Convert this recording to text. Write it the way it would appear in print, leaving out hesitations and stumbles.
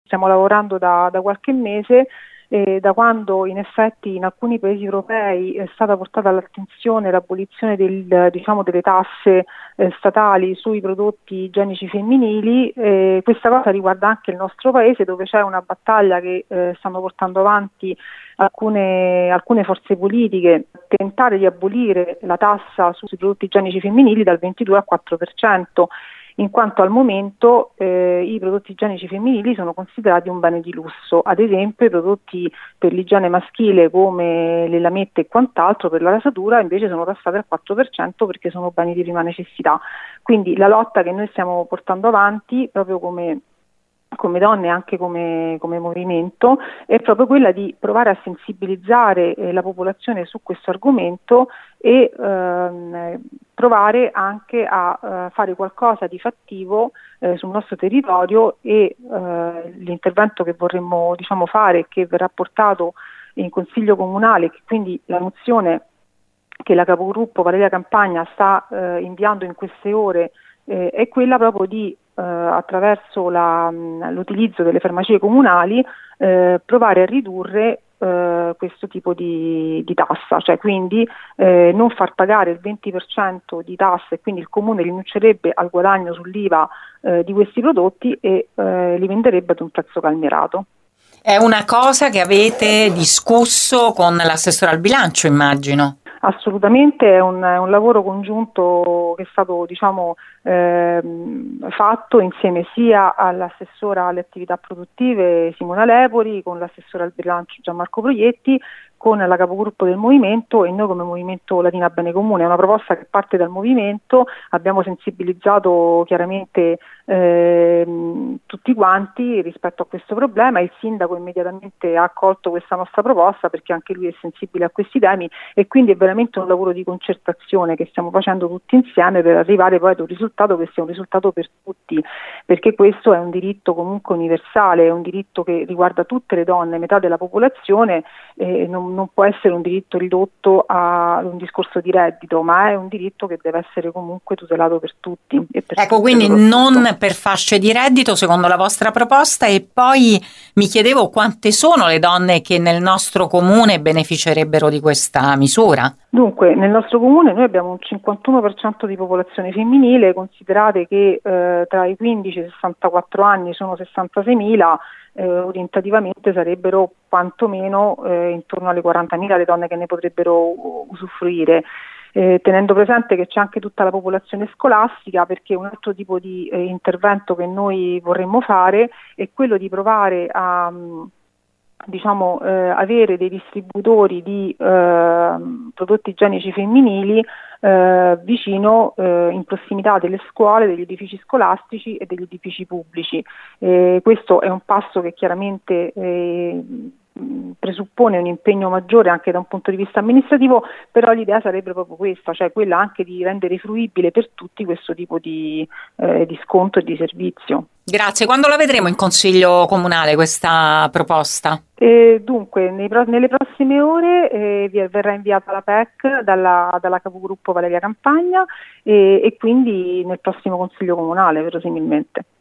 stiamo lavorando da qualche mese, da quando in effetti in alcuni paesi europei è stata portata all'attenzione l'abolizione delle tasse statali sui prodotti igienici femminili. Questa cosa riguarda anche il nostro paese, dove c'è una battaglia che stanno portando avanti alcune forze politiche, tentare di abolire la tassa sui prodotti igienici femminili dal 22 al 4%. In quanto al momento i prodotti igienici femminili sono considerati un bene di lusso. Ad esempio i prodotti per l'igiene maschile come le lamette e quant'altro per la rasatura invece sono tassati al 4% perché sono beni di prima necessità. Quindi la lotta che noi stiamo portando avanti proprio come donne e anche come movimento è proprio quella di provare a sensibilizzare la popolazione su questo argomento e provare anche a fare qualcosa di fattivo sul nostro territorio e l'intervento che vorremmo fare, che verrà portato in Consiglio Comunale, che quindi la mozione che la capogruppo Valeria Campagna sta inviando in queste ore è quella proprio di attraverso l'utilizzo delle farmacie comunali provare a ridurre questo tipo di tassa, cioè quindi non far pagare il 20% di tassa, e quindi il comune rinuncerebbe al guadagno sull'IVA di questi prodotti e li venderebbe ad un prezzo calmierato. È una cosa che avete discusso con l'assessore al bilancio, immagino. Assolutamente, è un lavoro congiunto che è stato fatto insieme sia all'assessora alle attività produttive Simona Lepori, con l'assessore al bilancio Gianmarco Proietti, con la capogruppo del movimento e noi come Movimento Latina Bene Comune. È una proposta che parte dal movimento, abbiamo sensibilizzato chiaramente tutti quanti rispetto a questo problema. Il sindaco immediatamente ha accolto questa nostra proposta perché anche lui è sensibile a questi temi, e quindi è veramente un lavoro di concertazione che stiamo facendo tutti insieme per arrivare poi ad un risultato che sia un risultato per tutti, perché questo è un diritto comunque universale, è un diritto che riguarda tutte le donne, metà della popolazione, non può essere un diritto ridotto a un discorso di reddito, ma è un diritto che deve essere comunque tutelato per tutti. E per ecco, quindi non per fasce di reddito secondo la vostra proposta. E poi mi chiedevo quante sono le donne che nel nostro comune beneficerebbero di questa misura. Dunque, nel nostro comune noi abbiamo un 51% di popolazione femminile, considerate che tra i 15 e i 64 anni sono 66.000, orientativamente sarebbero quantomeno intorno alle 40.000 le donne che ne potrebbero usufruire. Tenendo presente che c'è anche tutta la popolazione scolastica, perché un altro tipo di intervento che noi vorremmo fare è quello di provare a avere dei distributori di prodotti igienici femminili vicino, in prossimità delle scuole, degli edifici scolastici e degli edifici pubblici. Questo è un passo che chiaramente presuppone un impegno maggiore anche da un punto di vista amministrativo, però l'idea sarebbe proprio questa, cioè quella anche di rendere fruibile per tutti questo tipo di sconto e di servizio. Grazie. Quando la vedremo in Consiglio Comunale questa proposta? Dunque, nelle prossime ore verrà inviata la PEC dalla capogruppo Valeria Campagna e quindi nel prossimo Consiglio Comunale verosimilmente.